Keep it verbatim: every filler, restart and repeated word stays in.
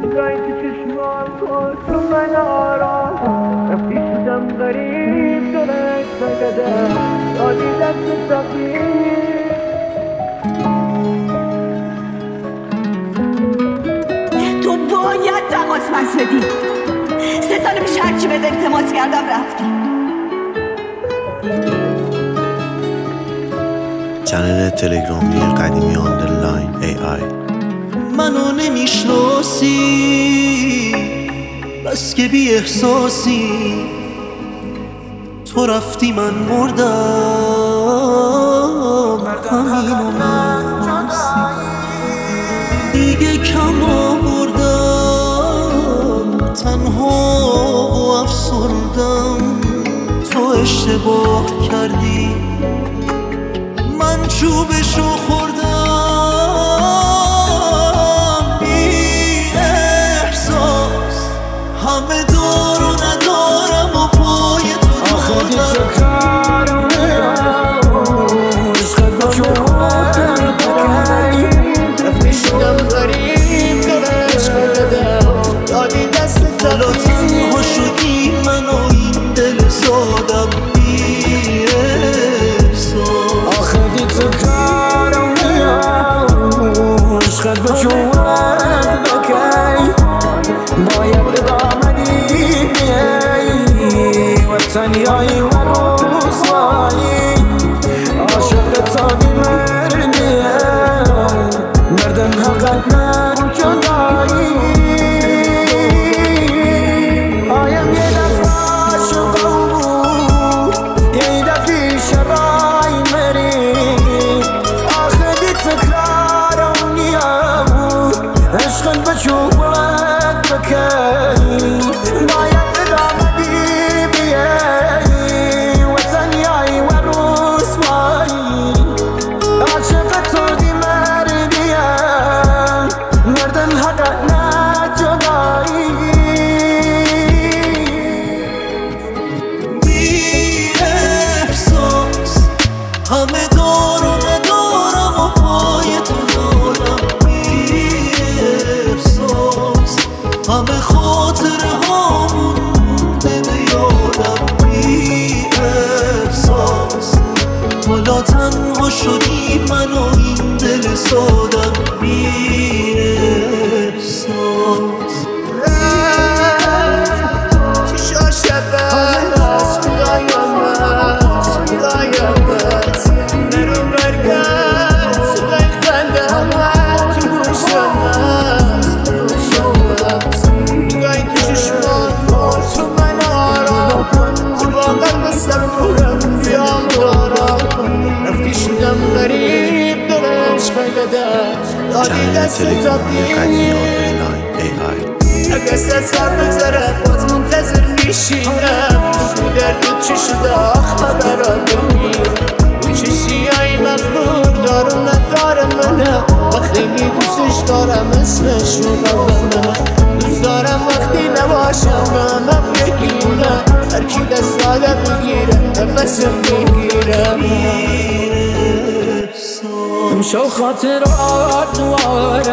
نگاهی تو چشمان کن تو من آرام رفتی شدم غریب دلش نگده دادی دست تقدیر تو باید تقاس پس بدی. سه سال پیش هرچی به التماس کردم رفتی. چنل تلگرامی قدیمی آندرلاین ای آی. منو نمیشناسی بس که بی احساسی، تو رفتی من مردم همینو من دیگه کم آوردم تنها و افسردم. تو اشتباه کردی من چوبشو خوردم بی احساس، همه دار و ندارم و پای تو ثانیایی و روزایی عاشق تابی مردیه مردم حقت من جدایی آیم یه دفعه عاشقه بود یه دفعه شبای مری آخه دی تکرار اونیا بود عشقت به چوبت بکی باید ادامه دی همه دار و ندارم و پای تو دارم بی احساس، همه خاطره هامون مونده به یادم بی احساس. حالا تنها شدی من و این دل سادم بی احساس. چی شد شبت خدایمت خدایمت نرو برگرد صدای خنده‌مت تو گوشمت تو گوشمت نگاهی تو چشمان کن تو من آرام کن تو با قلب صبورم بیام دارم رفتی شدم غریب دلش خیلده دادی دست تقدیر اگه سه سال بگذره باز منتظر میشینم تو دردت چی شده آخ خبرات بگیر اون چی سیایی مغرور دار و ندار منه و خیلی دوستش دارم اسمش رو ببنه دوست دارم وقتی نباشم به همم بگیره هرکی دست آده بگیره نفسم بگیره امشو خاطرات نوار